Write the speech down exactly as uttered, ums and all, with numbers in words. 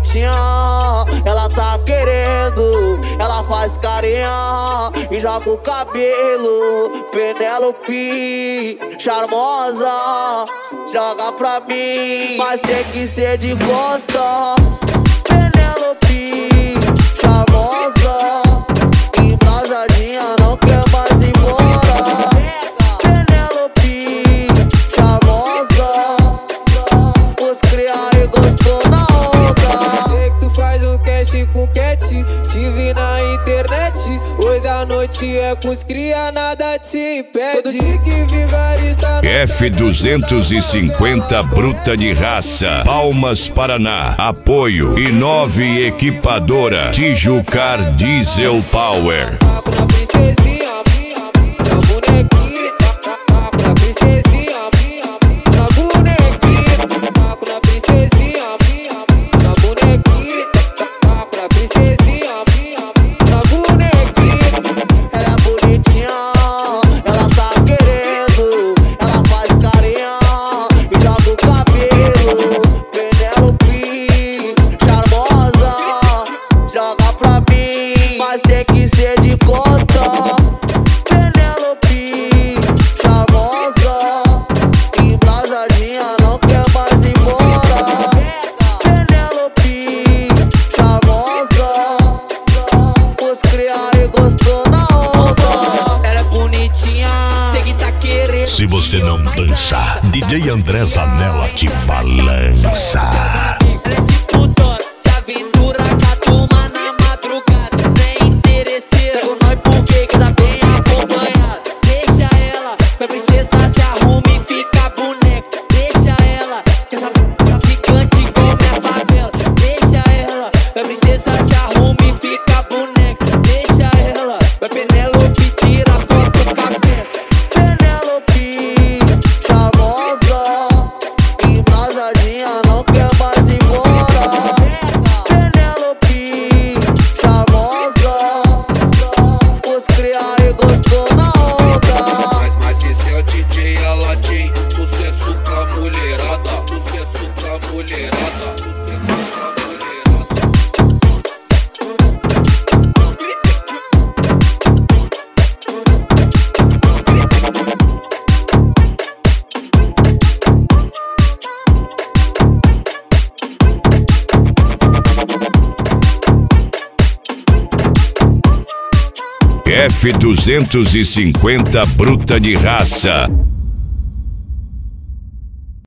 bonitinha, ela tá querendo. Ela faz carinha e joga o cabelo. Penélope, charmosa, joga pra mim, mas tem que ser de costa. Penélope, charmosa, embrasadinha, não quer mais ir embora. Penélope, charmosa, os cria e gostou na onda. Sei que tu faz um cash com cat, te vi na internet. Hoje a noite é com os cria, nada te impede. Todo dia que vigarista F duzentos e cinquenta Bruta de Raça, Palmas, Paraná. Apoio Inove Equipadora, Tijucar Diesel Power. na princesinha, na bonequinha, na princesinha, na bonequinha, na princesinha, na bonequinha, na princesinha, na bonequinha. Ela é bonitinha, ela tá querendo. Ela faz carinha e joga o cabelo. Penélope, charmosa, joga pra mim, mas tem que ser de costa. Penélope, charmosa, embrasadinha, não quer mais ir embora. Penélope, charmosa, os cria e gostou na onda. Ela é bonitinha, sei que tá querendo. Se você não dançar, D J André Zanella te balança. Ela é tipo Dora, se aventura com a turma na madrugada. Nem interesseira, com nós porque que tá bem acompanhada. Deixa ela, pra princesa se arruma e fica boneca. Deixa ela, que essa gigante come a favela. Deixa ela, pra princesa se arruma e fica boneca. Deixa ela, pra Penélope tira foto com a cabeça. Penélope, charmosa, embrasadinha, não quer mais ir embora. Penélope, charmosa, os cria e gostou na onda. Mas, mas esse é o D J Aladim, sucesso com a mulherada, sucesso com a mulherada, sucesso com a mulherada. F duzentos e cinquenta Bruta de Raça.